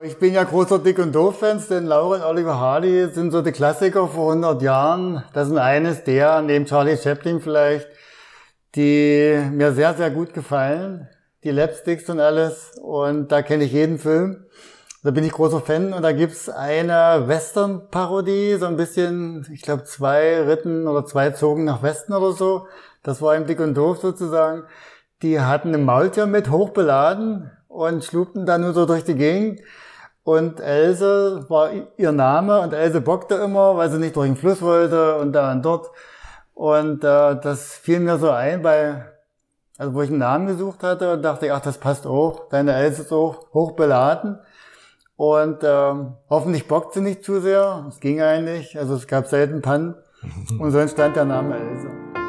Ich bin ja großer Dick- und Doof-Fans, denn Laura und Oliver Hardy sind so die Klassiker vor 100 Jahren. Das sind eines der, neben Charlie Chaplin vielleicht, die mir sehr, sehr gut gefallen. Die Lapsticks und alles. Und da kenne ich jeden Film. Da bin ich großer Fan. Und da gibt's eine Western-Parodie, so ein bisschen, ich glaube 2 ritten oder 2 zogen nach Westen oder so. Das war im Dick und Doof sozusagen. Die hatten ein Maultier mit, hochbeladen und schlugten dann nur so durch die Gegend. Und Else war ihr Name und Else bockte immer, weil sie nicht durch den Fluss wollte und da und dort. Und das fiel mir so ein, wo ich einen Namen gesucht hatte und dachte, ach, das passt auch. Deine Else ist auch hochbeladen. Und hoffentlich bockt sie nicht zu sehr. Es ging eigentlich, also es gab selten Pannen. Und so entstand der Name Else.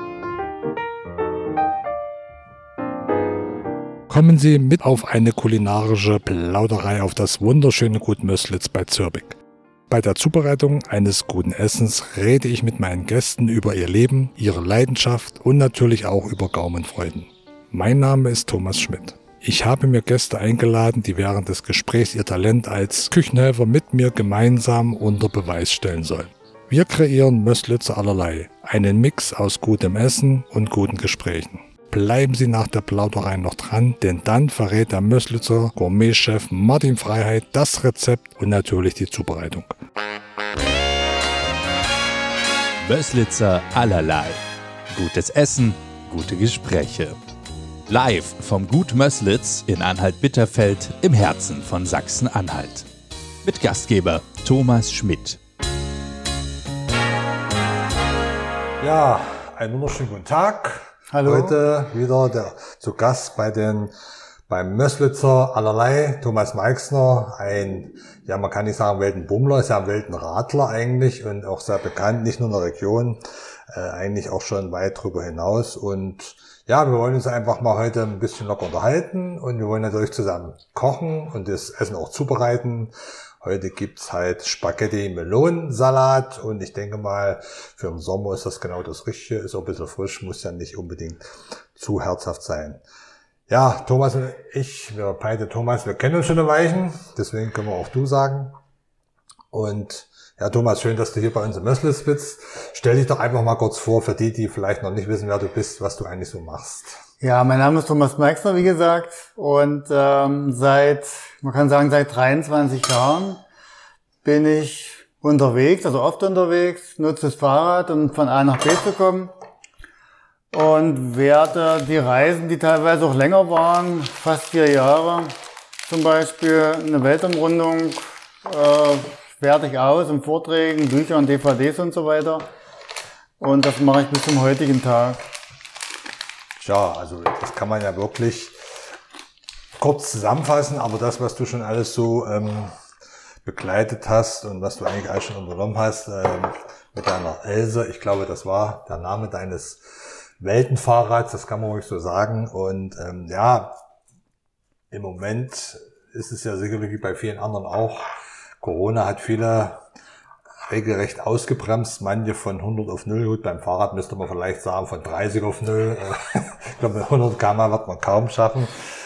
Kommen Sie mit auf eine kulinarische Plauderei auf das wunderschöne Gut Möslitz bei Zürbig. Bei der Zubereitung eines guten Essens rede ich mit meinen Gästen über ihr Leben, ihre Leidenschaft und natürlich auch über Gaumenfreuden. Mein Name ist Thomas Schmidt. Ich habe mir Gäste eingeladen, die während des Gesprächs ihr Talent als Küchenhelfer mit mir gemeinsam unter Beweis stellen sollen. Wir kreieren Möslitzer allerlei, einen Mix aus gutem Essen und guten Gesprächen. Bleiben Sie nach der Plauderei noch dran, denn dann verrät der Möslitzer Gourmetchef Martin Freiheit das Rezept und natürlich die Zubereitung. Möslitzer allerlei. Gutes Essen, gute Gespräche. Live vom Gut Möslitz in Anhalt-Bitterfeld im Herzen von Sachsen-Anhalt. Mit Gastgeber Thomas Schmidt. Ja, einen wunderschönen guten Tag. Hallo. Heute wieder zu Gast beim Möslitzer allerlei, Thomas Meixner, man kann nicht sagen Weltenbummler, ist ja ein Weltenradler eigentlich und auch sehr bekannt, nicht nur in der Region, eigentlich auch schon weit drüber hinaus. Und ja, wir wollen uns einfach mal heute ein bisschen locker unterhalten und wir wollen natürlich zusammen kochen und das Essen auch zubereiten. Heute gibt's halt Spaghetti-Melonensalat und ich denke mal, für den Sommer ist das genau das Richtige, ist auch ein bisschen frisch, muss ja nicht unbedingt zu herzhaft sein. Ja, Thomas und ich, wir beide Thomas, wir kennen uns schon ein Weilchen, deswegen können wir auch du sagen. Und ja, Thomas, schön, dass du hier bei uns im Möslitz bist. Stell dich doch einfach mal kurz vor, für die vielleicht noch nicht wissen, wer du bist, was du eigentlich so machst. Ja, mein Name ist Thomas Meixner, wie gesagt, und seit 23 Jahren bin ich unterwegs, also oft unterwegs, nutze das Fahrrad, um von A nach B zu kommen und werde die Reisen, die teilweise auch länger waren, fast 4 Jahre, zum Beispiel eine Weltumrundung, werte ich aus in Vorträgen, Büchern, DVDs und so weiter und das mache ich bis zum heutigen Tag. Ja, also das kann man ja wirklich kurz zusammenfassen, aber das, was du schon alles so begleitet hast und was du eigentlich alles schon unternommen hast mit deiner Else, ich glaube, das war der Name deines Weltenfahrrads, das kann man ruhig so sagen. Und im Moment ist es ja sicherlich wie bei vielen anderen auch, Corona hat viele regelrecht ausgebremst, manche von 100 auf 0, gut, beim Fahrrad müsste man vielleicht sagen von 30 auf 0, ich glaube mit 100 km wird man kaum schaffen.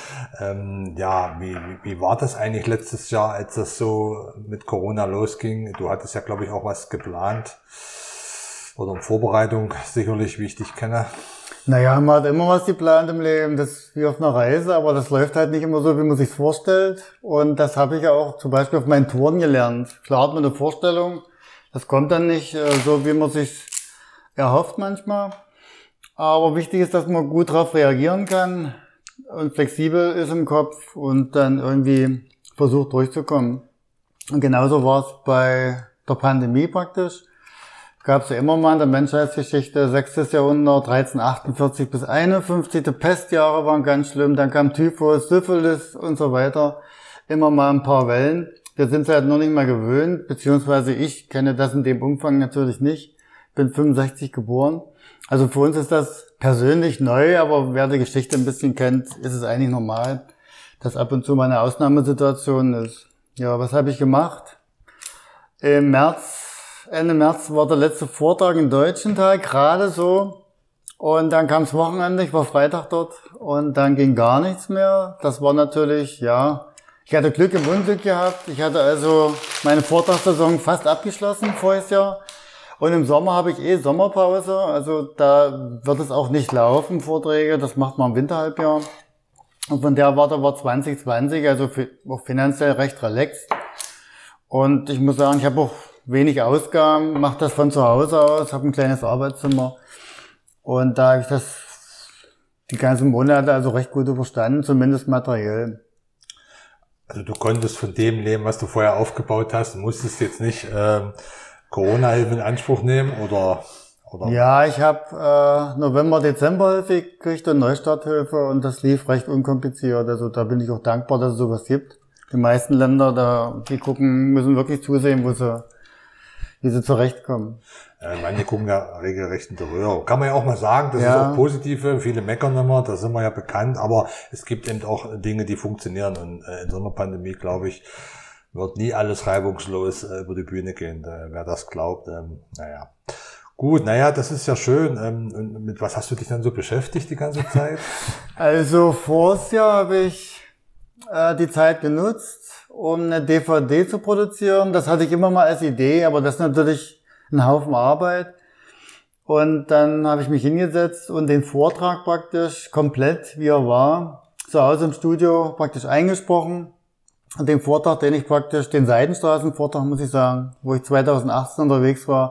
Wie war das eigentlich letztes Jahr, als das so mit Corona losging? Du hattest ja, glaube ich, auch was geplant oder in Vorbereitung, sicherlich, wie ich dich kenne. Naja, man hat immer was geplant im Leben, das ist wie auf einer Reise, aber das läuft halt nicht immer so, wie man sich's vorstellt. Und das habe ich ja auch zum Beispiel auf meinen Touren gelernt. Klar hat man eine Vorstellung, das kommt dann nicht so, wie man sich erhofft manchmal. Aber wichtig ist, dass man gut darauf reagieren kann und flexibel ist im Kopf und dann irgendwie versucht durchzukommen. Und genauso war es bei der Pandemie praktisch. Gab es ja immer mal in der Menschheitsgeschichte, 6. Jahrhundert, 1348 bis 51, die Pestjahre waren ganz schlimm, dann kam Typhus, Syphilis und so weiter. Immer mal ein paar Wellen. Wir sind es halt noch nicht mal gewöhnt, beziehungsweise ich kenne das in dem Umfang natürlich nicht. Ich bin 65 geboren. Also für uns ist das persönlich neu, aber wer die Geschichte ein bisschen kennt, ist es eigentlich normal, dass ab und zu mal eine Ausnahmesituation ist. Ja, was habe ich gemacht? Ende März war der letzte Vortrag im Deutschen Tag, gerade so. Und dann kam das Wochenende, ich war Freitag dort und dann ging gar nichts mehr. Das war natürlich, Ich hatte Glück im Unglück gehabt. Ich hatte also meine Vortragssaison fast abgeschlossen voriges Jahr. Und im Sommer habe ich Sommerpause. Also da wird es auch nicht laufen, Vorträge. Das macht man im Winterhalbjahr. Und von der Warte war 2020 also auch finanziell recht relaxed. Und ich muss sagen, ich habe auch wenig Ausgaben, mache das von zu Hause aus, habe ein kleines Arbeitszimmer. Und da habe ich das die ganzen Monate also recht gut überstanden, zumindest materiell. Also du konntest von dem leben, was du vorher aufgebaut hast, musstest jetzt nicht Corona-Hilfe in Anspruch nehmen oder? Ja, ich habe November, Dezember-Hilfe gekriegt und Neustarthilfe und das lief recht unkompliziert. Also da bin ich auch dankbar, dass es sowas gibt. Die meisten Länder, die müssen wirklich zusehen, wie sie zurechtkommen. Manche gucken ja regelrecht in die Röhre. Kann man ja auch mal sagen, das ist auch positive. Viele meckern immer, da sind wir ja bekannt. Aber es gibt eben auch Dinge, die funktionieren. Und in so einer Pandemie, glaube ich, wird nie alles reibungslos über die Bühne gehen. Wer das glaubt, naja. Gut, das ist ja schön. Und mit was hast du dich dann so beschäftigt die ganze Zeit? Also vors Jahr habe ich die Zeit genutzt, um eine DVD zu produzieren. Das hatte ich immer mal als Idee, aber das ist natürlich ein Haufen Arbeit. Und dann habe ich mich hingesetzt und den Vortrag praktisch komplett, wie er war, zu Hause im Studio praktisch eingesprochen. Und den Vortrag, den Seidenstraßenvortrag, muss ich sagen, wo ich 2018 unterwegs war,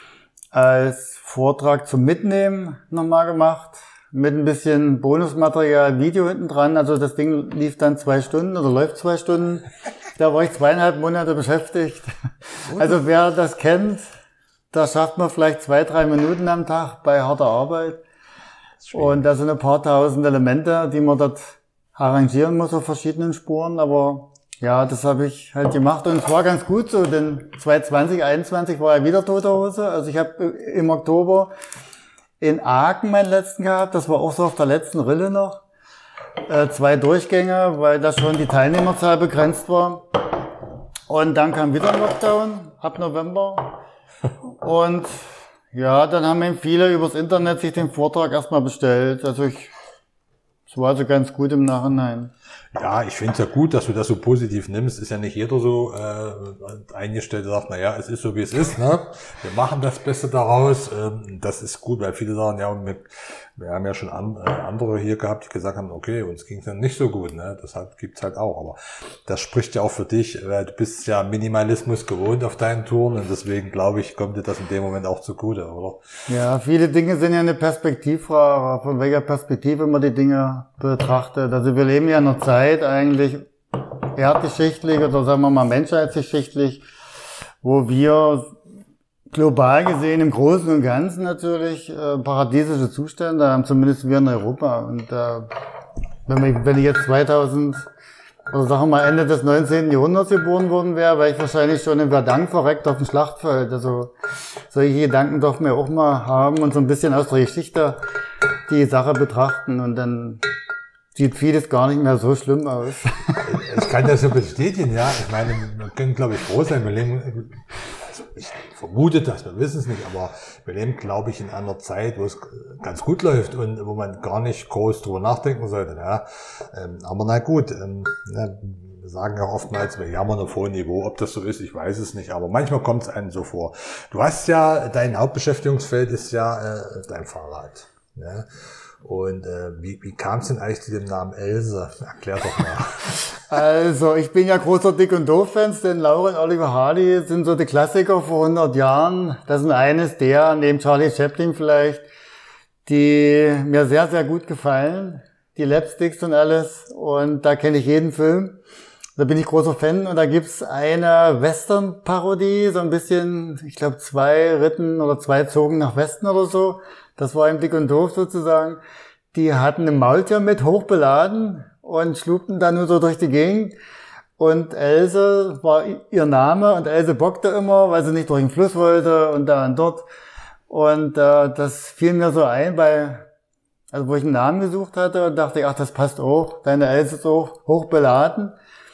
als Vortrag zum Mitnehmen nochmal gemacht. Mit ein bisschen Bonusmaterial, Video hinten dran. Also das Ding lief dann 2 Stunden oder läuft 2 Stunden. Da war ich 2,5 Monate beschäftigt. Also wer das kennt, da schafft man vielleicht 2-3 Minuten am Tag bei harter Arbeit. Und da sind ein paar tausend Elemente, die man dort arrangieren muss auf verschiedenen Spuren. Aber ja, das habe ich halt gemacht und es war ganz gut so, denn 2021 war ja wieder Tote Hose. Also ich habe im Oktober in Aachen meinen letzten gehabt, das war auch so auf der letzten Rille noch. 2 Durchgänge, weil da schon die Teilnehmerzahl begrenzt war. Und dann kam wieder ein Lockdown ab November. Und ja, dann haben eben viele übers Internet sich den Vortrag erstmal bestellt. Also es war also ganz gut im Nachhinein. Ja, ich finde es ja gut, dass du das so positiv nimmst. Ist ja nicht jeder so eingestellt, der sagt, es ist so, wie es ist. Ne? Wir machen das Beste daraus. Das ist gut, weil viele sagen, ja, wir haben ja schon andere hier gehabt, die gesagt haben, okay, uns ging es dann nicht so gut. Ne? Das gibt's halt auch. Aber das spricht ja auch für dich. Du bist ja Minimalismus gewohnt auf deinen Touren und deswegen, glaube ich, kommt dir das in dem Moment auch zugute, oder? Ja, viele Dinge sind ja eine Perspektivfrage, von welcher Perspektive man die Dinge betrachtet. Also wir leben ja in einer Zeit eigentlich erdgeschichtlich oder sagen wir mal menschheitsgeschichtlich, wo wir global gesehen im Großen und Ganzen natürlich paradiesische Zustände haben, zumindest wir in Europa. Und wenn ich jetzt 2000 oder sagen wir mal Ende des 19. Jahrhunderts geboren worden wäre ich wahrscheinlich schon in Verdun verreckt auf dem Schlachtfeld. Also solche Gedanken darf man ja auch mal haben und so ein bisschen aus der Geschichte die Sache betrachten und dann sieht vieles gar nicht mehr so schlimm aus. Ich kann das so bestätigen, ja. Ich meine, wir können, glaube ich, froh sein. Wir leben, also ich vermute das, wir wissen es nicht, aber wir leben, glaube ich, in einer Zeit, wo es ganz gut läuft und wo man gar nicht groß drüber nachdenken sollte. Ja. Aber na gut, wir sagen ja oftmals, wir jammern auf hohem Niveau. Ob das so ist, ich weiß es nicht, aber manchmal kommt es einem so vor. Du hast ja, dein Hauptbeschäftigungsfeld ist ja dein Fahrrad. Ja. Und wie kam es denn eigentlich zu dem Namen Else? Erklär doch mal. Also, ich bin ja großer Dick- und Doof-Fans, denn Laura und Oliver Hardy sind so die Klassiker vor 100 Jahren. Das sind eines der, neben Charlie Chaplin vielleicht, die mir sehr, sehr gut gefallen. Die Lapsticks und alles. Und da kenne ich jeden Film. Da bin ich großer Fan. Und da gibt's eine Western-Parodie, so ein bisschen, ich glaube 2 ritten oder 2 zogen nach Westen oder so. Das war im Dick und Doof sozusagen. Die hatten ein Maultier mit, hochbeladen und schlugten dann nur so durch die Gegend. Und Else war ihr Name und Else bockte immer, weil sie nicht durch den Fluss wollte und da und dort. Und das fiel mir so ein, wo ich einen Namen gesucht hatte und dachte, ach, das passt auch. Deine Else ist auch hochbeladen.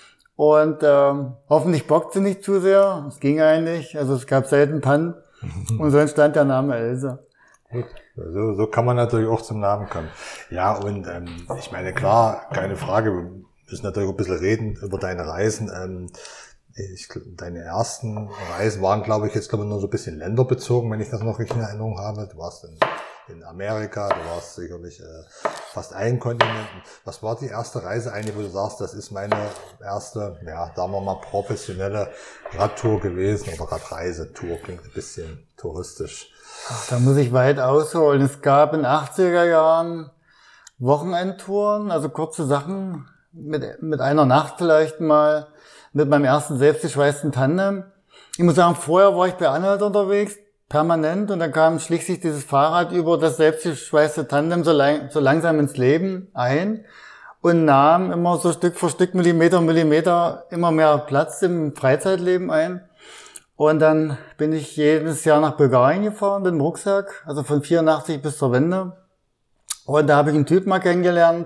Und hoffentlich bockt sie nicht zu sehr. Es ging eigentlich. Also es gab selten Pannen. Und so entstand der Name Else. Gut. So kann man natürlich auch zum Namen kommen. Ja, und ich meine, klar, keine Frage, müssen natürlich ein bisschen reden über deine Reisen. Deine ersten Reisen waren, glaube ich, nur so ein bisschen länderbezogen, wenn ich das noch richtig in Erinnerung habe. Du warst in Amerika, du warst sicherlich fast allen Kontinenten. Was war die erste Reise eigentlich, wo du sagst, das ist meine erste, sagen wir mal, professionelle Radtour gewesen oder Radreisetour? Klingt ein bisschen touristisch. Ach, da muss ich weit ausholen. Es gab in den 80er Jahren Wochenendtouren, also kurze Sachen mit einer Nacht vielleicht mal, mit meinem ersten selbstgeschweißten Tandem. Ich muss sagen, vorher war ich bei Anhalt unterwegs, permanent, und dann schlich sich dieses Fahrrad über das selbstgeschweißte Tandem so langsam ins Leben ein und nahm immer so Stück für Stück, Millimeter immer mehr Platz im Freizeitleben ein. Und dann bin ich jedes Jahr nach Bulgarien gefahren mit dem Rucksack, also von 84 bis zur Wende. Und da habe ich einen Typ mal kennengelernt,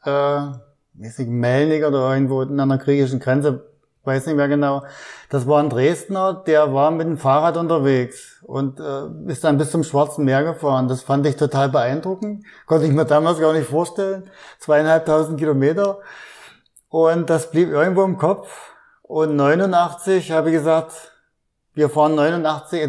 Melnik oder irgendwo an der griechischen Grenze, weiß nicht mehr genau. Das war ein Dresdner, der war mit dem Fahrrad unterwegs und ist dann bis zum Schwarzen Meer gefahren. Das fand ich total beeindruckend. Konnte ich mir damals gar nicht vorstellen. 2500 Kilometer. Und das blieb irgendwo im Kopf. Und 89 habe ich gesagt, wir fahren 89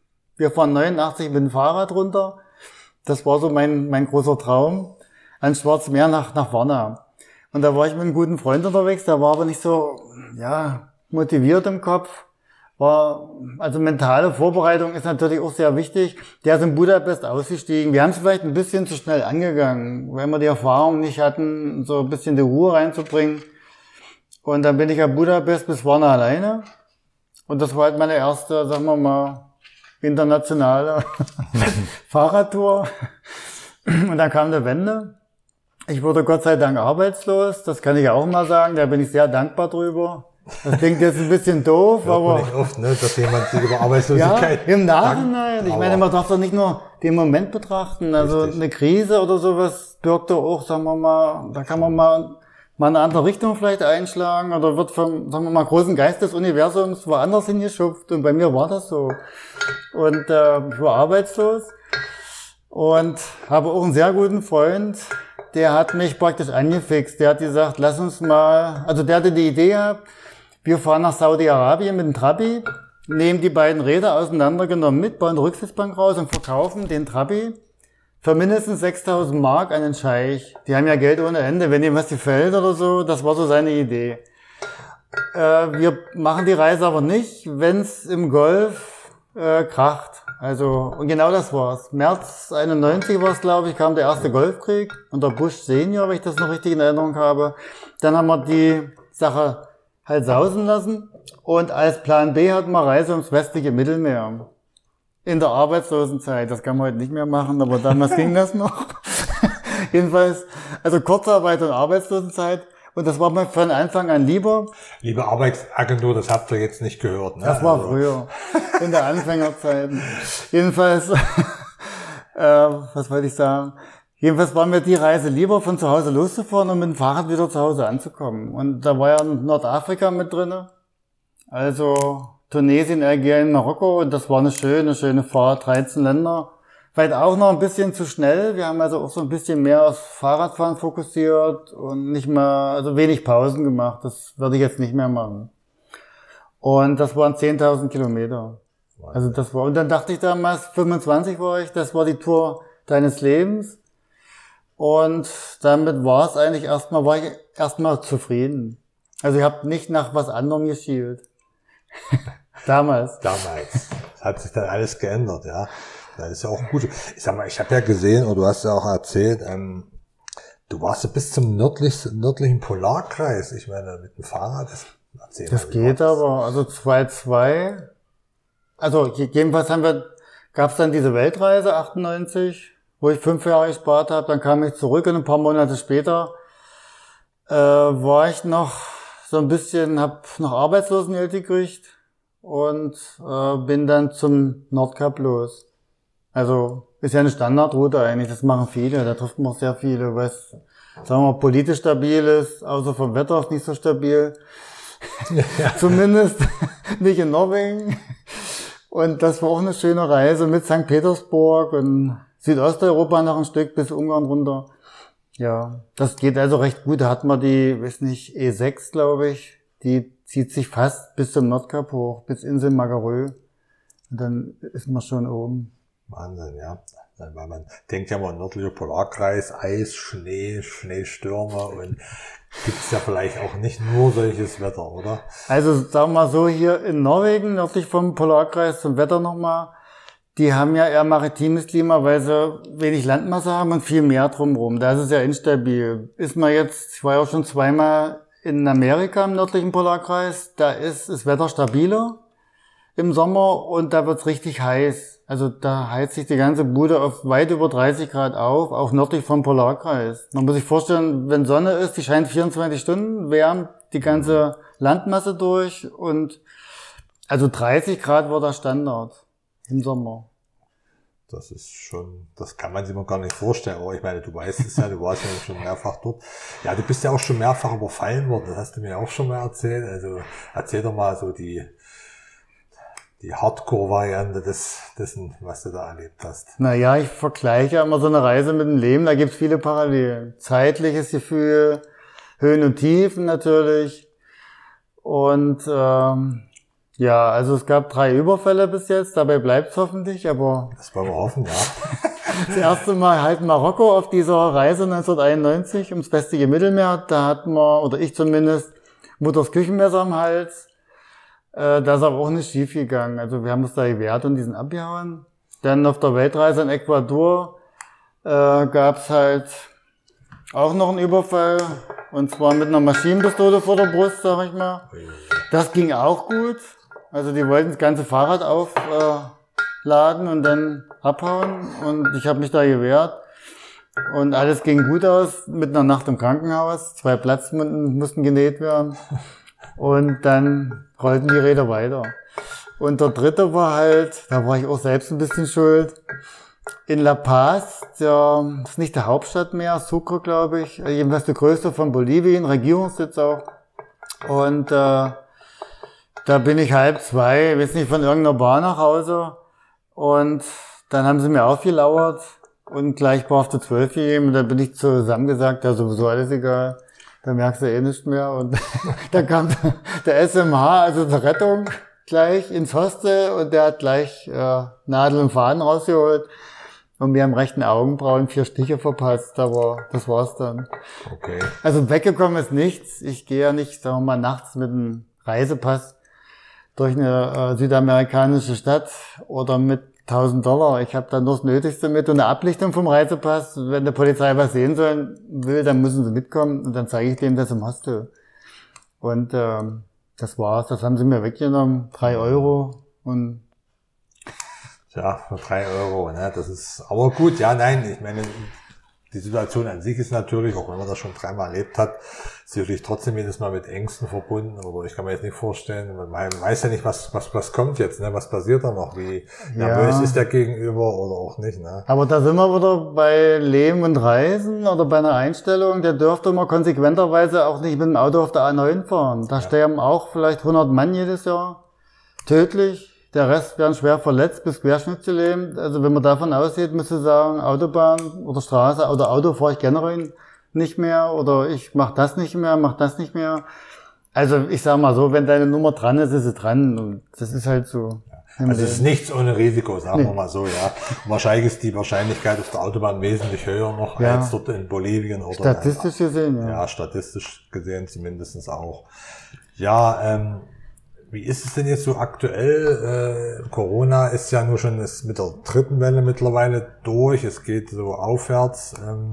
mit dem Fahrrad runter. Das war so mein großer Traum. Ans Schwarze Meer nach Varna. Und da war ich mit einem guten Freund unterwegs, der war aber nicht so, motiviert im Kopf. Also mentale Vorbereitung ist natürlich auch sehr wichtig. Der ist in Budapest ausgestiegen. Wir haben es vielleicht ein bisschen zu schnell angegangen, weil wir die Erfahrung nicht hatten, so ein bisschen die Ruhe reinzubringen. Und dann bin ich ab Budapest bis Varna alleine. Und das war halt meine erste, sagen wir mal, internationale Fahrradtour. Und dann kam die Wende. Ich wurde Gott sei Dank arbeitslos, das kann ich auch mal sagen, da bin ich sehr dankbar drüber. Das klingt jetzt ein bisschen doof, hört aber... man nicht oft, ne, dass jemand sich über Arbeitslosigkeit... Ja, im Nachhinein. Ich meine, man darf doch nicht nur den Moment betrachten. Also richtig. Eine Krise oder sowas birgt doch auch, sagen wir mal, da kann man mal eine andere Richtung vielleicht einschlagen oder wird vom, sagen wir mal, großen Geist des Universums woanders hingeschupft. Und bei mir war das so. Und ich war arbeitslos und habe auch einen sehr guten Freund, der hat mich praktisch angefixt. Der hat gesagt, lass uns mal, also der hatte die Idee gehabt, wir fahren nach Saudi-Arabien mit dem Trabi, nehmen die beiden Räder auseinandergenommen mit, bauen die Rücksitzbank raus und verkaufen den Trabi für mindestens 6.000 Mark an den Scheich. Die haben ja Geld ohne Ende, wenn ihm was gefällt oder so, das war so seine Idee. Wir machen die Reise aber nicht, wenn es im Golf kracht. Also, und genau das war's. März 91 war's, glaube ich, kam der erste Golfkrieg unter Bush Senior, wenn ich das noch richtig in Erinnerung habe. Dann haben wir die Sache halt sausen lassen und als Plan B hatten wir Reise ums westliche Mittelmeer. In der Arbeitslosenzeit. Das kann man heute nicht mehr machen, aber damals ging das noch. Jedenfalls, also Kurzarbeit und Arbeitslosenzeit. Und das war mir von Anfang an lieber. Liebe Arbeitsagentur, das habt ihr jetzt nicht gehört, ne? Das war früher, in der Anfängerzeit. Jedenfalls, was wollte ich sagen? Jedenfalls war mir die Reise lieber, von zu Hause loszufahren und mit dem Fahrrad wieder zu Hause anzukommen. Und da war ja Nordafrika mit drinne. Also Tunesien, Algerien, Marokko. Und das war eine schöne Fahrt, 13 Länder. Vielleicht auch noch ein bisschen zu schnell. Wir haben also auch so ein bisschen mehr aufs Fahrradfahren fokussiert und nicht mehr, also wenig Pausen gemacht. Das würde ich jetzt nicht mehr machen. Und das waren 10.000 Kilometer. Also das war, und dann dachte ich damals, 25 war ich, das war die Tour deines Lebens. Und damit war ich erstmal zufrieden. Also ich habe nicht nach was anderem geschielt. Damals. Das hat sich dann alles geändert, ja. Das ist ja auch gut. Ich sag mal, ich habe ja gesehen, oder du hast ja auch erzählt, du warst ja bis zum nördlichen Polarkreis. Ich meine, mit dem Fahrrad, das geht aber, also 2,2. Also jedenfalls gab's dann diese Weltreise 98, wo ich 5 Jahre gespart habe. Dann kam ich zurück und ein paar Monate später war ich noch so ein bisschen, hab noch Arbeitslosengeld gekriegt und bin dann zum Nordkap los. Also ist ja eine Standardroute eigentlich, das machen viele, da trifft man auch sehr viele, was, sagen wir mal, politisch stabil ist, außer vom Wetter ist nicht so stabil. Ja. Zumindest nicht in Norwegen. Und das war auch eine schöne Reise mit St. Petersburg und Südosteuropa noch ein Stück bis Ungarn runter. Ja, das geht also recht gut. Da hat man die, weiß nicht, E6, glaube ich, die zieht sich fast bis zum Nordkap hoch, bis Insel Magarö. Und dann ist man schon oben. Wahnsinn, ja. Weil man denkt ja mal, nördlicher Polarkreis, Eis, Schnee, Schneestürme und gibt's ja vielleicht auch nicht nur solches Wetter, oder? Also sagen wir mal so, hier in Norwegen, nördlich vom Polarkreis, zum Wetter nochmal, die haben ja eher maritimes Klima, weil sie wenig Landmasse haben und viel Meer drumherum. Da ist es ja instabil. Ist man jetzt, ich war ja auch schon zweimal in Amerika im nördlichen Polarkreis, da ist das Wetter stabiler im Sommer und da wird's richtig heiß. Also da heizt sich die ganze Bude auf weit über 30 Grad auf, auch nördlich vom Polarkreis. Man muss sich vorstellen, wenn Sonne ist, die scheint 24 Stunden, wärmt die ganze Landmasse durch und also 30 Grad war der Standard im Sommer. Das ist schon, das kann man sich mal gar nicht vorstellen. Aber ich meine, du weißt es ja, du warst ja schon mehrfach dort. Ja, du bist ja auch schon mehrfach überfallen worden. Das hast du mir auch schon mal erzählt. Also erzähl doch mal so die Hardcore-Variante dessen, was du da erlebt hast. Naja, ich vergleiche immer so eine Reise mit dem Leben, da gibt's viele Parallelen. Zeitliches Gefühl, Höhen und Tiefen natürlich. Und ja, also es gab 3 Überfälle bis jetzt, dabei bleibt's hoffentlich, aber... Das wollen wir hoffen, ja. Das erste Mal halt Marokko auf dieser Reise 1991 ums westliche Mittelmeer, da hatten wir, oder ich zumindest, Mutters Küchenmesser am Hals. Da ist aber auch nicht schief gegangen. Also wir haben uns da gewehrt und die sind abgehauen. Dann auf der Weltreise in Ecuador gab's halt auch noch einen Überfall. Und zwar mit einer Maschinenpistole vor der Brust, sag ich mal. Das ging auch gut. Also die wollten das ganze Fahrrad aufladen und dann abhauen. Und ich habe mich da gewehrt. Und alles ging gut aus. Mit einer Nacht im Krankenhaus. 2 Platzwunden mussten genäht werden. Und dann rollten die Räder weiter. Und der dritte war halt, da war ich auch selbst ein bisschen schuld, in La Paz, das ist nicht der Hauptstadt mehr, Sucre, glaube ich, jedenfalls die größte von Bolivien, Regierungssitz auch. Und da bin ich 1:30, weiß nicht, von irgendeiner Bar nach Hause. Und dann haben sie mir aufgelauert und gleich war auf der 12 gegeben. Und dann bin ich zusammengesagt, ja sowieso alles egal. Da merkst du eh nichts mehr. Und da kam der SMH, also zur Rettung, gleich ins Hostel und der hat gleich Nadel und Faden rausgeholt und mir am rechten Augenbrauen 4 Stiche verpasst, aber das war's dann. Okay. Also weggekommen ist nichts. Ich gehe ja nicht, sagen wir mal, nachts mit einem Reisepass durch eine südamerikanische Stadt oder mit $1.000. Ich habe da nur das Nötigste mit und eine Ablichtung vom Reisepass. Wenn die Polizei was sehen will, dann müssen sie mitkommen und dann zeige ich denen das im Hostel. Und das war's. Das haben sie mir weggenommen. 3 € und Ja, für 3 €, ne? Das ist, aber gut, ja, nein, ich meine, die Situation an sich ist natürlich, auch wenn man das schon 3-mal erlebt hat, sicherlich trotzdem jedes Mal mit Ängsten verbunden, oder ich kann mir jetzt nicht vorstellen, man weiß ja nicht, was kommt jetzt, ne? Was passiert da noch, wie nervös ist der Gegenüber oder auch nicht, ne? Aber da sind wir wieder bei Leben und Reisen oder bei einer Einstellung, der dürfte man konsequenterweise auch nicht mit dem Auto auf der A9 fahren. Da sterben auch vielleicht 100 Mann jedes Jahr, tödlich. Der Rest werden schwer verletzt bis querschnittsgelähmt. Also wenn man davon ausgeht, müsste ich sagen, Autobahn oder Straße oder Auto fahre ich generell nicht mehr oder ich mache das nicht mehr. Also ich sage mal so, wenn deine Nummer dran ist, ist sie dran. Und das ist halt so. Also es ist nichts ohne Risiko, sagen wir mal so, ja. Wahrscheinlich ist die Wahrscheinlichkeit auf der Autobahn wesentlich höher noch als dort in Bolivien oder statistisch gesehen, ja. Ja, statistisch gesehen zumindest auch. Ja, wie ist es denn jetzt so aktuell? Corona ist ja nur schon mit der 3. Welle mittlerweile durch. Es geht so aufwärts.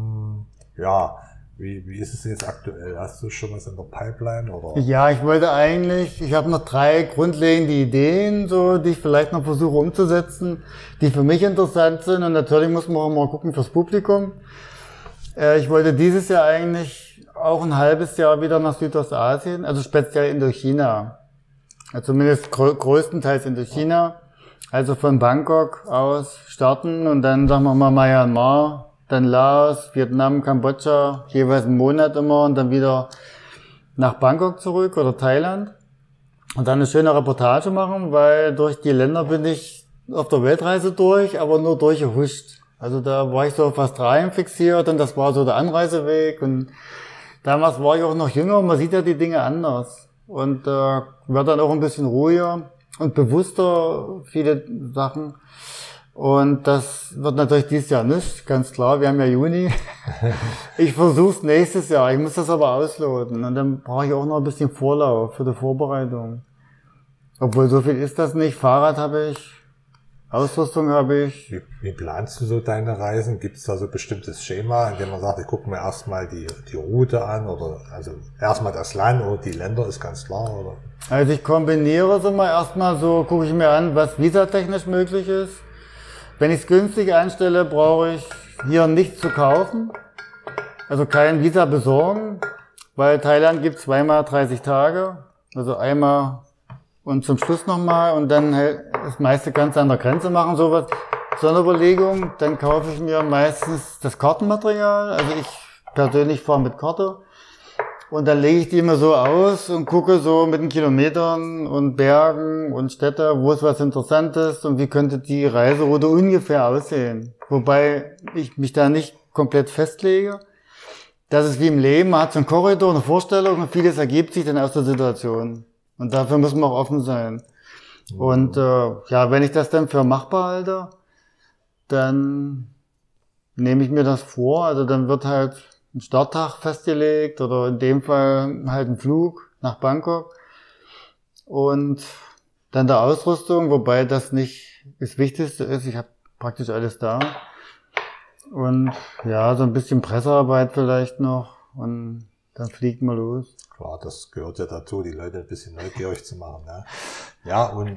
Ja, wie ist es denn jetzt aktuell? Hast du schon was in der Pipeline oder? Ja, ich habe noch 3 grundlegende Ideen, so, die ich vielleicht noch versuche umzusetzen, die für mich interessant sind. Und natürlich muss man auch mal gucken fürs Publikum. Ich wollte dieses Jahr eigentlich auch ein halbes Jahr wieder nach Südostasien, also speziell Indochina. Zumindest größtenteils Indochina, also von Bangkok aus starten und dann sagen wir mal Myanmar, dann Laos, Vietnam, Kambodscha, jeweils einen Monat immer und dann wieder nach Bangkok zurück oder Thailand und dann eine schöne Reportage machen, weil durch die Länder bin ich auf der Weltreise durch, aber nur durchgehuscht. Also da war ich so auf Australien fixiert und das war so der Anreiseweg und damals war ich auch noch jünger, man sieht ja die Dinge anders und wird dann auch ein bisschen ruhiger und bewusster viele Sachen. Und das wird natürlich dieses Jahr nicht, ganz klar, wir haben ja Juni. Ich versuche es nächstes Jahr, ich muss das aber ausloten und dann brauche ich auch noch ein bisschen Vorlauf für die Vorbereitung. Obwohl so viel ist das nicht, Fahrrad habe ich, Ausrüstung habe ich. Wie planst du so deine Reisen? Gibt es da so ein bestimmtes Schema, in dem man sagt, ich gucke mir erstmal die Route an oder also erstmal das Land oder die Länder, ist ganz klar, oder? Also ich kombiniere es immer erstmal so, gucke ich mir an, was visatechnisch möglich ist. Wenn ich es günstig einstelle, brauche ich hier nichts zu kaufen, also kein Visa besorgen, weil Thailand gibt zweimal 30 Tage, also einmal und zum Schluss nochmal und dann das meiste kannst du an der Grenze machen, sowas. So eine Überlegung, dann kaufe ich mir meistens das Kartenmaterial, also ich persönlich fahre mit Karte und dann lege ich die immer so aus und gucke so mit den Kilometern und Bergen und Städte, wo ist was Interessantes und wie könnte die Reiseroute ungefähr aussehen. Wobei ich mich da nicht komplett festlege. Das ist wie im Leben, man hat so einen Korridor, eine Vorstellung und vieles ergibt sich dann aus der Situation. Und dafür muss man auch offen sein. Und ja, wenn ich das dann für machbar halte, dann nehme ich mir das vor. Also dann wird halt ein Starttag festgelegt oder in dem Fall halt ein Flug nach Bangkok. Und dann der Ausrüstung, wobei das nicht das Wichtigste ist. Ich habe praktisch alles da. Und ja, so ein bisschen Pressearbeit vielleicht noch. Und dann fliegt man los. Klar, das gehört ja dazu, die Leute ein bisschen neugierig zu machen. Ne? Ja, und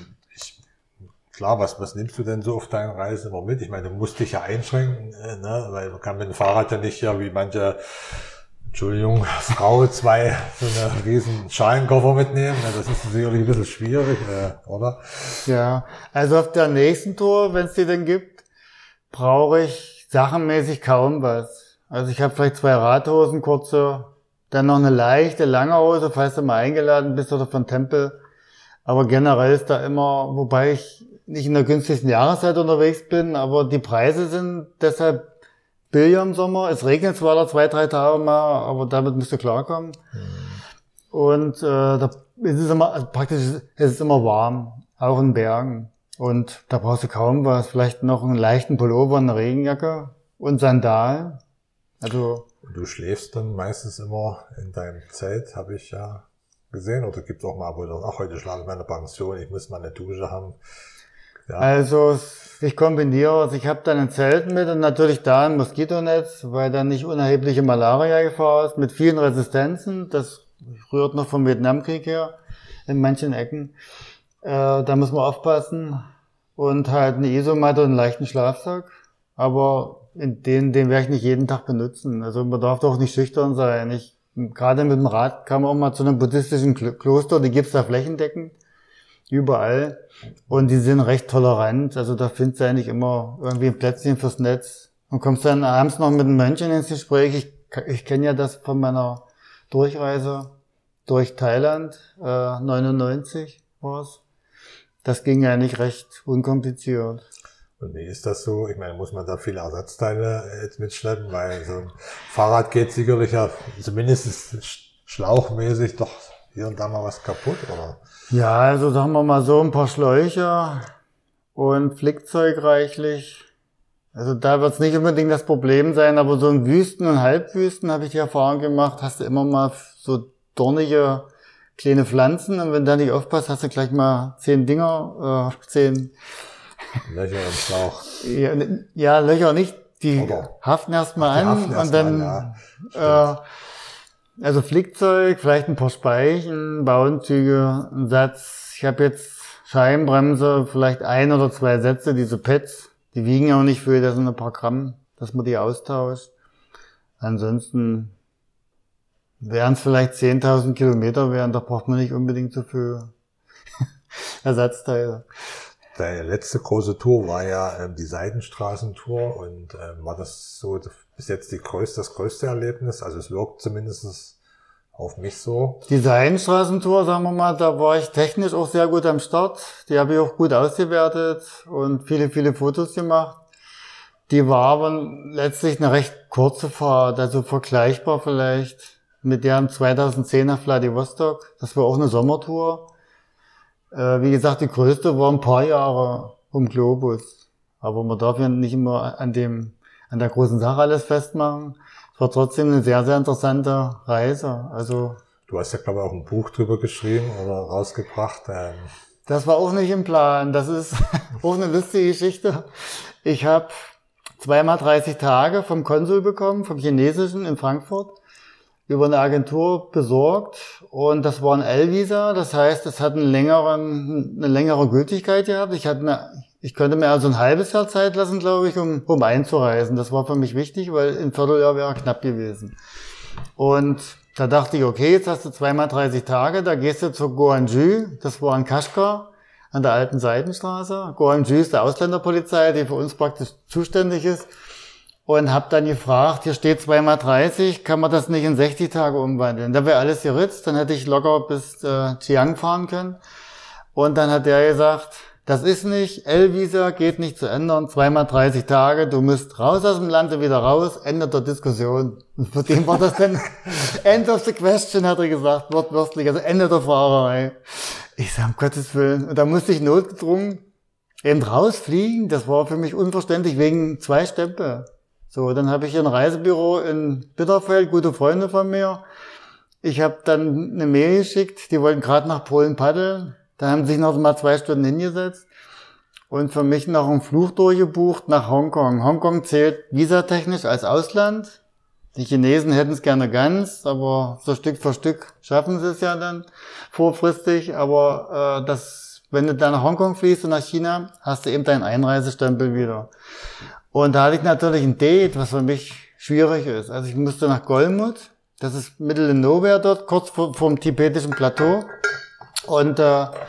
klar, was nimmst du denn so auf deinen Reisen immer mit? Ich meine, du musst dich ja einschränken, ne? Weil man kann mit dem Fahrrad ja nicht wie manche, Entschuldigung, Frau so eine riesen Schalenkoffer mitnehmen. Ne? Das ist sicherlich ein bisschen schwierig, oder? Ja, also auf der nächsten Tour, wenn es die denn gibt, brauche ich sachenmäßig kaum was. Also ich habe vielleicht 2 Radhosen, kurze, dann noch eine leichte, lange Hose, falls du mal eingeladen bist oder von Tempel. Aber generell ist da immer, wobei ich nicht in der günstigsten Jahreszeit unterwegs bin, aber die Preise sind deshalb billiger im Sommer. Es regnet zwar da 2-3 Tage mal, aber damit musst du klarkommen. Und da ist es immer, also praktisch es ist immer warm, auch in Bergen. Und da brauchst du kaum was, vielleicht noch einen leichten Pullover, eine Regenjacke und Sandalen. Also du schläfst dann meistens immer in deinem Zelt, habe ich ja gesehen. Oder gibt es auch mal, wo du sagst, ach, heute schlafe ich in meiner Pension, ich muss mal eine Dusche haben. Ja. Also ich kombiniere, also ich habe dann ein Zelt mit und natürlich da ein Moskitonetz, weil da nicht unerhebliche Malaria-Gefahr ist, mit vielen Resistenzen. Das rührt noch vom Vietnamkrieg her in manchen Ecken. Da muss man aufpassen. Und halt eine Isomatte und einen leichten Schlafsack. Aber den werde ich nicht jeden Tag benutzen. Also man darf doch nicht schüchtern sein. Gerade mit dem Rad kann man auch mal zu einem buddhistischen Kloster, die gibt's da flächendeckend, überall. Und die sind recht tolerant. Also da findest du eigentlich immer irgendwie ein Plätzchen fürs Netz. Und kommst dann abends noch mit den Mönchen ins Gespräch. Ich kenne ja das von meiner Durchreise durch Thailand, 99 war's. Das ging ja nicht recht unkompliziert. Und wie ist das so? Ich meine, muss man da viele Ersatzteile jetzt mitschleppen? Weil so ein Fahrrad geht sicherlich ja zumindest schlauchmäßig doch hier und da mal was kaputt, oder? Ja, also sagen wir mal so ein paar Schläuche und Flickzeug reichlich. Also da wird es nicht unbedingt das Problem sein, aber so in Wüsten und Halbwüsten habe ich die Erfahrung gemacht, hast du immer mal so dornige kleine Pflanzen und wenn du da nicht aufpasst, hast du gleich mal 10 Löcher im Schlauch. Ja, Löcher nicht, die oder haften erstmal an und dann also Flickzeug, vielleicht ein paar Speichen, Bauenzüge, ein Satz. Ich habe jetzt Scheibenbremse, vielleicht 1 oder 2 Sätze, diese Pads, die wiegen auch nicht viel, das sind ein paar Gramm, dass man die austauscht. Ansonsten wären es vielleicht 10.000 Kilometer wären, da braucht man nicht unbedingt so viel Ersatzteile. Deine letzte große Tour war ja die Seidenstraßentour und war das so bis jetzt das größte Erlebnis? Also es wirkt zumindest auf mich so. Die Seidenstraßentour, sagen wir mal, da war ich technisch auch sehr gut am Start. Die habe ich auch gut ausgewertet und viele, viele Fotos gemacht. Die war aber letztlich eine recht kurze Fahrt, also vergleichbar vielleicht mit der im 2010 nach Vladivostok. Das war auch eine Sommertour. Wie gesagt, die größte war ein paar Jahre um Globus. Aber man darf ja nicht immer an der großen Sache alles festmachen. Es war trotzdem eine sehr, sehr interessante Reise. Also Du hast ja, glaube ich, auch ein Buch drüber geschrieben oder rausgebracht. das war auch nicht im Plan. Das ist auch eine lustige Geschichte. Ich habe 2x30 Tage vom Konsul bekommen, vom Chinesischen in Frankfurt, über eine Agentur besorgt. Und das war ein L-Visa. Das heißt, es hat eine längere Gültigkeit gehabt. Ich könnte mir also ein halbes Jahr Zeit lassen, glaube ich, um einzureisen. Das war für mich wichtig, weil ein Vierteljahr wäre knapp gewesen. Und da dachte ich, okay, jetzt hast du 2x30 Tage, da gehst du zur Guangzhou, das war in Kashgar, an der alten Seidenstraße. Guangzhou ist die Ausländerpolizei, die für uns praktisch zuständig ist. Und hab dann gefragt, hier steht 2x30, kann man das nicht in 60 Tage umwandeln? Da wäre alles geritzt, dann hätte ich locker bis Chiang fahren können. Und dann hat der gesagt, das ist nicht, L-Visa geht nicht zu ändern, 2x30 Tage, du musst raus aus dem Land und wieder raus, Ende der Diskussion. Und für den war das dann End of the question, hat er gesagt, wortwörtlich, also Ende der Fahrerei. Ich sag, um Gottes Willen. Und da musste ich notgedrungen eben rausfliegen, das war für mich unverständlich, wegen 2 Stempel. So, dann habe ich ein Reisebüro in Bitterfeld, gute Freunde von mir. Ich habe dann eine Mail geschickt, die wollten gerade nach Polen paddeln. Da haben sie sich noch mal 2 Stunden hingesetzt und für mich noch einen Flug durchgebucht nach Hongkong. Hongkong zählt visatechnisch als Ausland. Die Chinesen hätten es gerne ganz, aber so Stück für Stück schaffen sie es ja dann vorfristig. Aber wenn du dann nach Hongkong fliegst und nach China, hast du eben deinen Einreisestempel wieder. Und da hatte ich natürlich ein Date, was für mich schwierig ist. Also ich musste nach Golmud, das ist Middle in Nowhere dort, kurz vom tibetischen Plateau. Und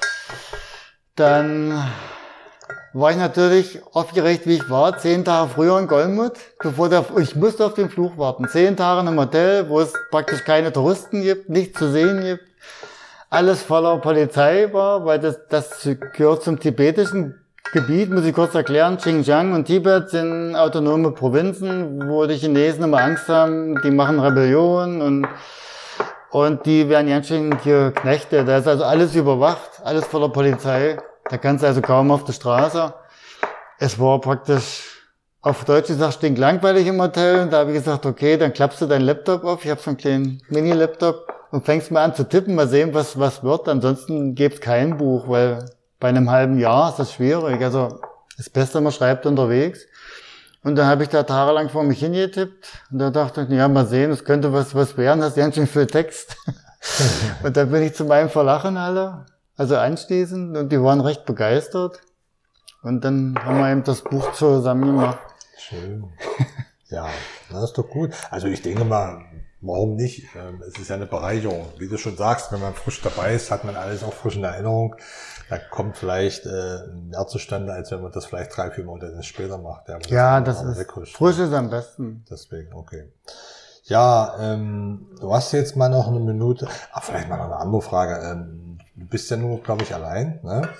dann war ich natürlich aufgeregt, wie ich war, 10 Tage früher in Golmud, ich musste auf den Flug warten. 10 Tage in einem Hotel, wo es praktisch keine Touristen gibt, nichts zu sehen gibt, alles voller Polizei war, weil das gehört zum tibetischen Gebiet, muss ich kurz erklären. Xinjiang und Tibet sind autonome Provinzen, wo die Chinesen immer Angst haben, die machen Rebellion und die werden ganz schön geknechtet. Da ist also alles überwacht, alles voller Polizei. Da kannst du also kaum auf der Straße. Es war praktisch, auf Deutsch gesagt, stinklangweilig im Hotel. Und da habe ich gesagt, okay, dann klappst du deinen Laptop auf. Ich habe so einen kleinen Mini-Laptop und fängst mal an zu tippen, mal sehen, was wird. Ansonsten gibt's kein Buch, weil bei einem halben Jahr ist das schwierig. Also das Beste, man schreibt unterwegs. Und dann habe ich da tagelang vor mich hingetippt. Und da dachte ich, ja, mal sehen, es könnte was werden. Das ist ganz schön viel Text. Und dann bin ich zu meinem Verlag in Halle, also anschließend. Und die waren recht begeistert. Und dann haben wir eben das Buch zusammen gemacht. Schön. Ja, das ist doch gut. Also ich denke mal, warum nicht? Es ist ja eine Bereicherung. Wie du schon sagst, wenn man frisch dabei ist, hat man alles auch frisch in Erinnerung. Da kommt vielleicht mehr zustande, als wenn man das vielleicht 3-4 Monate später macht. Ja, das ist frisch ist am besten. Deswegen, okay. Ja, du hast jetzt mal noch eine Minute. Vielleicht mal noch eine andere Frage. Du bist ja nur, glaube ich, allein. Ne?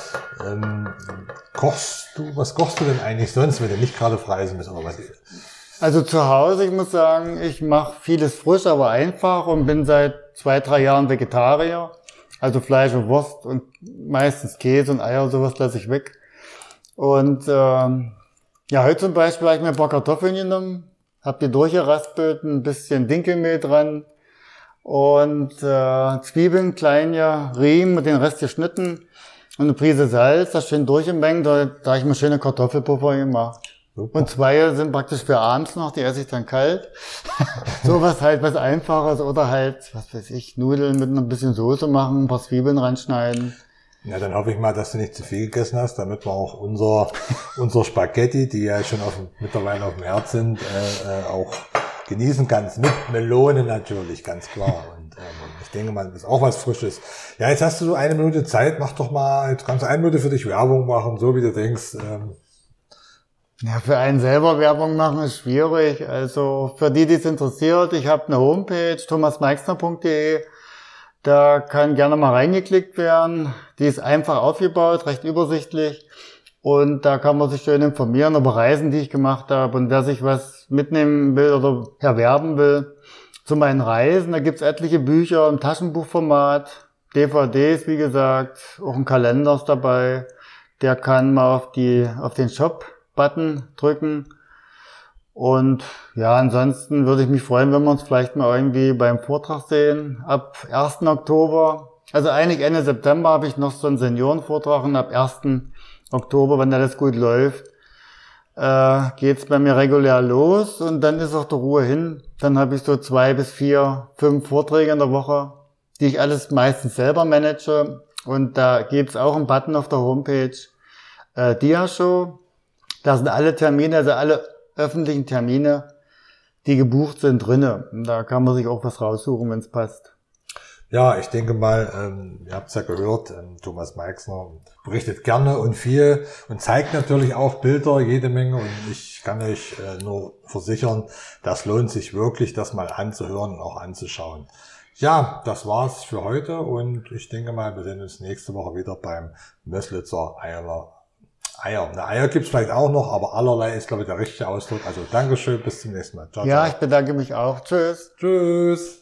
Was kochst du denn eigentlich sonst, wenn du nicht gerade verreisen bist? Oder was? Also zu Hause, ich muss sagen, ich mache vieles frisch, aber einfach und bin seit 2-3 Jahren Vegetarier. Also Fleisch und Wurst und meistens Käse und Eier, sowas lasse ich weg. Und ja, heute zum Beispiel habe ich mir ein paar Kartoffeln genommen, habe die durchgeraspelt, ein bisschen Dinkelmehl dran und Zwiebeln, kleine Riemen und den Rest geschnitten und eine Prise Salz, das schön durchgemengt, da habe ich mir schöne Kartoffelpuffer gemacht. Super. Und 2 sind praktisch für abends noch, die esse ich dann kalt. Sowas halt, was Einfaches oder halt, was weiß ich, Nudeln mit ein bisschen Soße machen, ein paar Zwiebeln reinschneiden. Ja, dann hoffe ich mal, dass du nicht zu viel gegessen hast, damit wir auch unser Spaghetti, die ja schon mittlerweile auf dem Herd sind, auch genießen kannst. Mit Melone natürlich, ganz klar. Und ich denke mal, das ist auch was Frisches. Ja, jetzt hast du so 1 Minute Zeit, mach doch mal, jetzt kannst du 1 Minute für dich Werbung machen, so wie du denkst. Ja, für einen selber Werbung machen ist schwierig. Also für die es interessiert, ich habe eine Homepage, thomasmeixner.de. Da kann gerne mal reingeklickt werden. Die ist einfach aufgebaut, recht übersichtlich. Und da kann man sich schön informieren über Reisen, die ich gemacht habe. Und wer sich was mitnehmen will oder erwerben will zu meinen Reisen, da gibt's etliche Bücher im Taschenbuchformat, DVDs, wie gesagt, auch ein Kalender ist dabei. Der kann mal auf den Shop-Button drücken. Und ja, ansonsten würde ich mich freuen, wenn wir uns vielleicht mal irgendwie beim Vortrag sehen. Ab 1. Oktober, also eigentlich Ende September habe ich noch so einen Seniorenvortrag und ab 1. Oktober, wenn alles gut läuft, geht's bei mir regulär los und dann ist auch die Ruhe hin. Dann habe ich so 2 bis 4, 5 Vorträge in der Woche, die ich alles meistens selber manage. Und da gibt's auch einen Button auf der Homepage, Dia-Show. Da sind alle Termine, also alle öffentlichen Termine, die gebucht sind, drinne. Und da kann man sich auch was raussuchen, wenn es passt. Ja, ich denke mal, ihr habt es ja gehört, Thomas Meixner berichtet gerne und viel und zeigt natürlich auch Bilder, jede Menge. Und ich kann euch nur versichern, das lohnt sich wirklich, das mal anzuhören und auch anzuschauen. Ja, das war's für heute und ich denke mal, wir sehen uns nächste Woche wieder beim Möslitzer Eier. Eine Eier gibt's vielleicht auch noch, aber allerlei ist, glaube ich, der richtige Ausdruck. Also Dankeschön, bis zum nächsten Mal. Ciao, ja, ciao. Ich bedanke mich auch. Tschüss. Tschüss.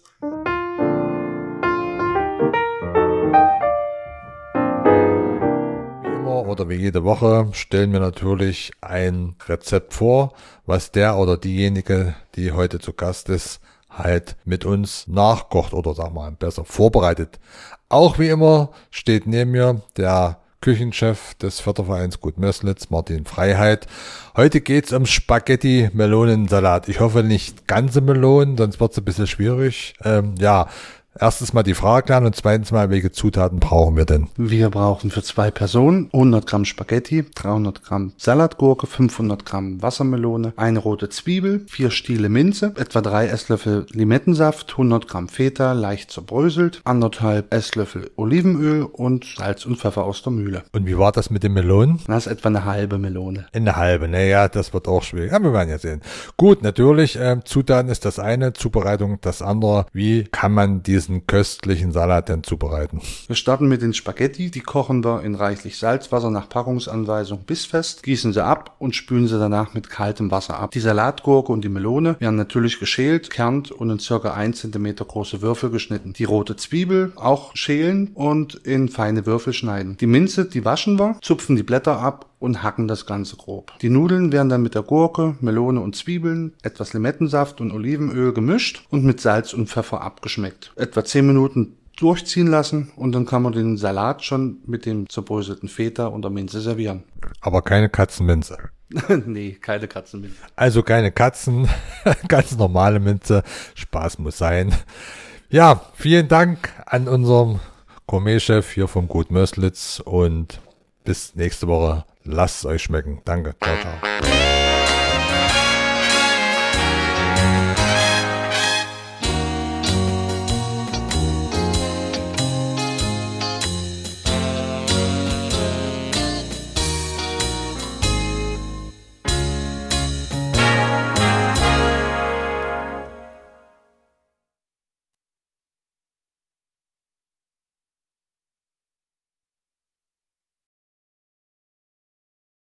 Wie immer oder wie jede Woche stellen wir natürlich ein Rezept vor, was der oder diejenige, die heute zu Gast ist, halt mit uns nachkocht oder sagen wir mal besser vorbereitet. Auch wie immer steht neben mir der Küchenchef des Fördervereins Gut Möslitz, Martin Freiheit. Heute geht's um Spaghetti-Melonensalat. Ich hoffe nicht ganze Melonen, sonst wird's ein bisschen schwierig. Erstens mal die Frage klären und zweitens mal, welche Zutaten brauchen wir denn? Wir brauchen für 2 Personen 100 Gramm Spaghetti, 300 Gramm Salatgurke, 500 Gramm Wassermelone, eine rote Zwiebel, 4 Stiele Minze, etwa 3 Esslöffel Limettensaft, 100 Gramm Feta, leicht zerbröselt, 1,5 Esslöffel Olivenöl und Salz und Pfeffer aus der Mühle. Und wie war das mit den Melonen? Das ist etwa eine halbe Melone. Eine halbe, naja, das wird auch schwierig. Aber wir werden ja sehen. Gut, natürlich, Zutaten ist das eine, Zubereitung das andere. Wie kann man diesen köstlichen Salat denn zubereiten? Wir starten mit den Spaghetti, die kochen wir in reichlich Salzwasser nach Packungsanweisung bissfest, gießen sie ab und spülen sie danach mit kaltem Wasser ab. Die Salatgurke und die Melone werden natürlich geschält, kernt und in ca. 1 cm große Würfel geschnitten. Die rote Zwiebel auch schälen und in feine Würfel schneiden. Die Minze, die waschen wir, zupfen die Blätter ab und hacken das Ganze grob. Die Nudeln werden dann mit der Gurke, Melone und Zwiebeln, etwas Limettensaft und Olivenöl gemischt und mit Salz und Pfeffer abgeschmeckt. Etwa 10 Minuten durchziehen lassen und dann kann man den Salat schon mit dem zerbröselten Feta und der Minze servieren. Aber keine Katzenminze. Nee, keine Katzenminze. Also keine Katzen, ganz normale Minze. Spaß muss sein. Ja, vielen Dank an unserem Gourmet-Chef hier vom Gut Möslitz und bis nächste Woche. Lasst es euch schmecken. Danke. Ciao, ciao.